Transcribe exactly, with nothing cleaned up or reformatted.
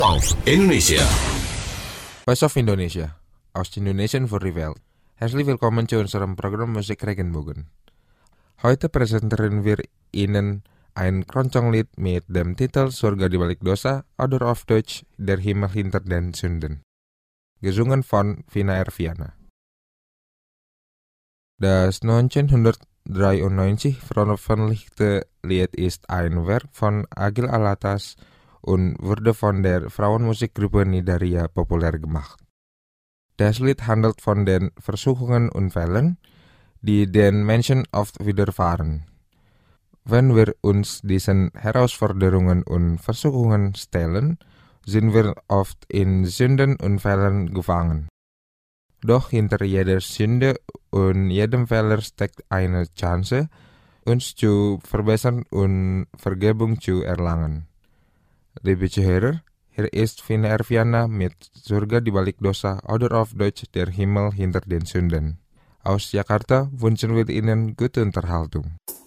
of Indonesia. Voice of Indonesia, aus Indonesien für die Welt. Herzlich willkommen zu unserem Programm Musik Regenbogen. Heute präsentieren wir Ihnen ein Keroncong-Lied mit dem Titel Surga di balik dosa oder auf Deutsch Der Himmel hinter den Sünden. Gesungen von Vina Erviana. Das neunzehnhundertdreiundneunzig veröffentlichte Lied ist ein Werk von Agil Alatas und wurde von der Frauenmusikgruppe Nidaria populär gemacht. Das Lied handelt von den Versuchungen und Fällen, die den Menschen oft widerfahren. Wenn wir uns diesen Herausforderungen und Versuchungen stellen, sind wir oft in Sünden und Fällen gefangen. Doch hinter jeder Sünde und jedem Fehler steckt eine Chance, uns zu verbessern und Vergebung zu erlangen. Liebe Zuhörer, hier ist Vina Erviana mit Surga di balik dosa oder auf Deutsch Der Himmel hinter den Sünden. Aus Jakarta wünschen wir Ihnen gute Unterhaltung.